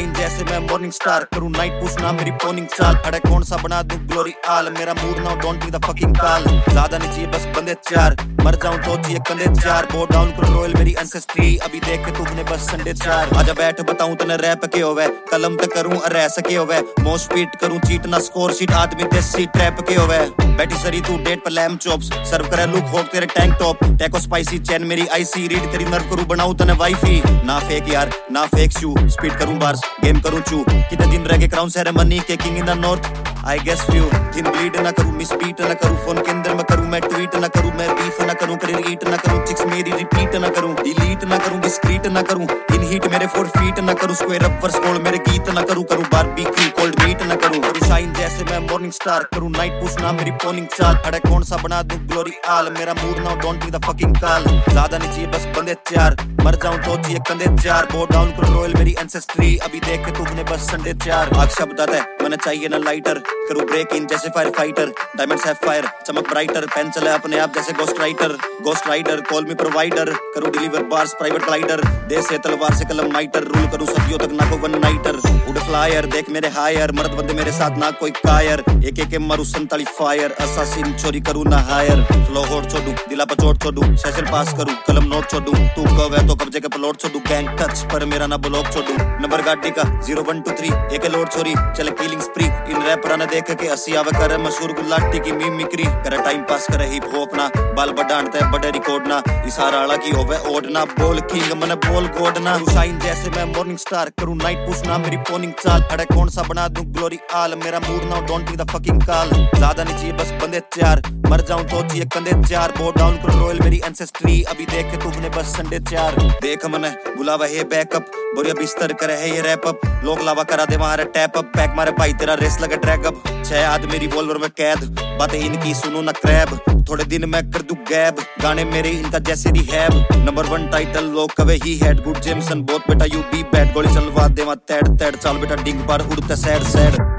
shine जैसे मैं morning star करूं नाइट पुश ना मेरी पोनिंग चाल अरे कौन सा बना दूं ग्लोरी आल मेरा मूड ना don't be the fucking call ज्यादा नहीं चाहिए बस बंदे चार मर जाऊं तो चाहिए कंधे चार बो डाउन करो रॉयल मेरी एंसेस्ट्री अभी देख के तूने बस संडे चार आजा बैठ बताऊं तने रैप के होवे कलम पे करूं रह सके होवे मोस्ट स्पीड करूं चीट ना स्कोर शीट आदमी देसी ट्रैप के होवे बैठी सरी तू डेट पे लैम चॉप्स सर्व करे लुक होक तेरे टैंक टॉप टेको स्पाइसी चैन मेरी आईसी रीड तेरी नर्व करूं बनाऊं तने वाईफी ना फेक यार ना फेक शू स्पीड करूं बार्स गेम करूं चू कितने दिन रह गए क्राउन सेरेमनी के king in the north I guess few दिन ब्लीड ना करूं मिस बीट ना करूं फोन के अंदर मैं करूं मैं ट्वीट ना करूं मैं बीफ ना करूं करियर ईट ना करूं चिक्स मेरी रिपीट ना करूं डिलीट ना करूं डिस्क्रीट ना करूं इन हीट मेरे 4 फीट ना करूं स्क्वायर अप वर्स कॉल मेरे गीत ना करूं बारबेक्यू कोल्ड मीट ना करूं शाइन जैसे मैं मॉर्निंग स्टार करूं नाइट पुश ना मेरी पोनिंग चाल अरे कौन सा बना दूं ग्लोरी आल मेरा मूड ना don't be the fucking call ज्यादा नहीं चाहिए बस बंदे चार मर जाऊं तो चाहिए कंधे चार बो डाउन करो रॉयल मेरी एंसेस्ट्री अभी देख के तूने बस संडे चार आग शब्द आता है मैंने चाहिए ना लाइटर करूं ब्रेक इन जैसे fire fighter diamonds have fire चमक ब्राइटर पेन चले अपने आप जैसे ghost writer call me provider करूं डिलीवर बार्स प्राइवेट ग्लाइडर देश से तलवार से कलम माइटर रूल करूं सदियों तक ना को वन नाइटर उड़ फ्लायर देख मेरे हायर मर्द बंदे मेरे साथ ना कोई कायर एक एक मारू 47 फायर असासिन चोरी करूं ना हायर फ्लो होड़ छोड़ू दिला पर चोट छोड़ू सेशन पास करूं कलम नोट छोड़ू तू कब है तो कब्जे के प्लॉट छोड़ू गैंग टच पर मेरा ना ब्लॉक छोड़ू नंबर गाड़ी का 0123 एक लोड छोरी चले किलिंग स्प्री इन रैपर ने देख के हंसी आवे करे मशहूर गुलाटी की मिमिक्री करे टाइम पास करे हिप हॉप ना बाल बढ़ाते बड़े रिकॉर्ड ना इशारा वाला की होवे ओढ़ना बोल किंग मने बोल गोड ना शाइन जैसे मैं मॉर्निंग स्टार करूं नाइट पुश ना मेरी पोनिंग चाल अरे कौन सा बना दूं ग्लोरी आल मेरा मूड ना don't be the fucking call ज्यादा नहीं चाहिए बस बंदे चार मर जाऊं तो चाहिए कंधे चार बो डाउन करो रॉयल मेरी एंसेस्ट्री अभी देख के तूने बस संडे चार देख मने बुलावा है बैकअप बोरिया बिस्तर करे है ये रैप अप लोग लावा करा दे वहां टैप अप पैक मारे भाई तेरा रेस लगे ड्रैग अप 6 आदमी रिवॉल्वर में कैद बातें इनकी सुनो ना क्रैब थोड़े दिन मैं कर दूं गैब गाने मेरे इनका जैसे रिहैब नंबर 1 टाइटल लोग कवे ही हैड गुड जेमसन बोथ बेटा यू बी बैड गोली चलवा देवा तैड चाल बेटा डिंग पर उड़ते सैड